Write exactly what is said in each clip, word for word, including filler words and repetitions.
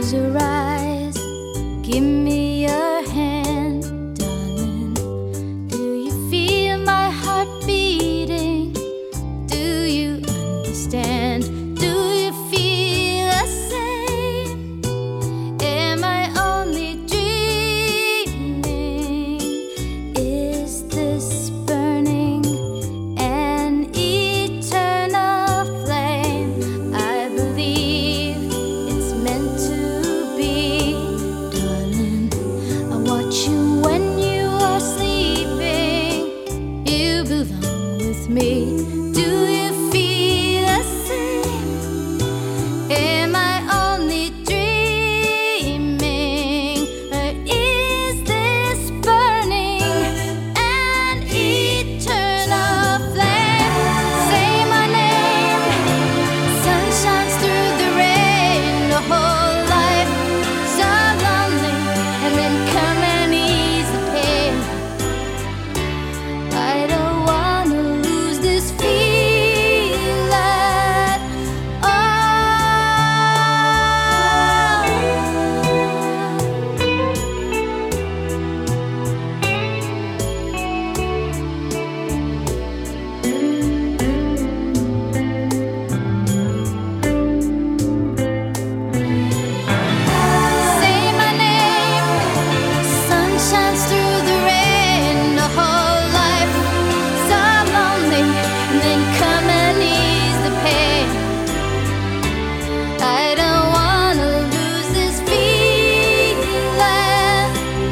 Close your eyes, give me your hand, darling. Do you feel my heart beating? Do you understand? Do you feel the same? Am I only dreaming? Is this burning an eternal flame? I believe it's meant to be, darling. I watch you when you are sleeping. You belong with me. Do you feel the same? Am I only dreaming? Or is this burning an eternal flame? Say my name. Sun shines through the rain. The whole life so lonely, and then come and ease the pain. I don't wanna lose this feeling at Say my name. Sun shines through the rain. The whole life so lonely, and then come and ease the pain. I don't wanna lose this feeling.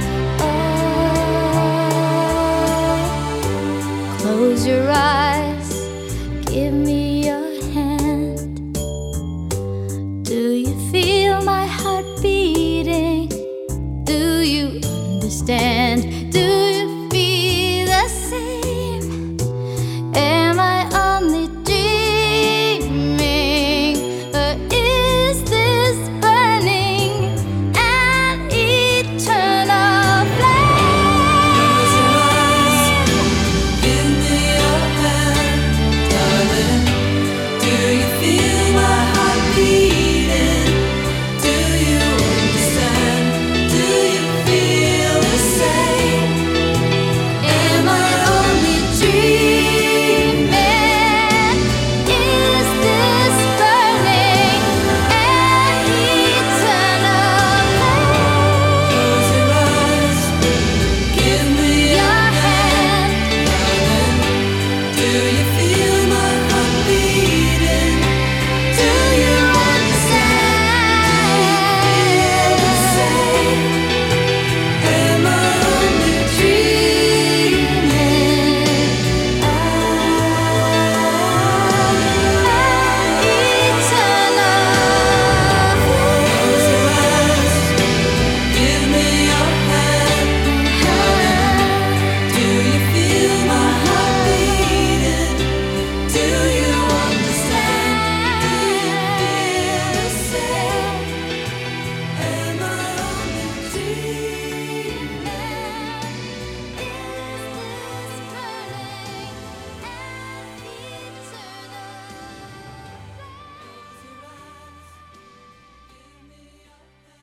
Oh, close your eyes, give me your hand. Do you feel my heart beating? Do you understand?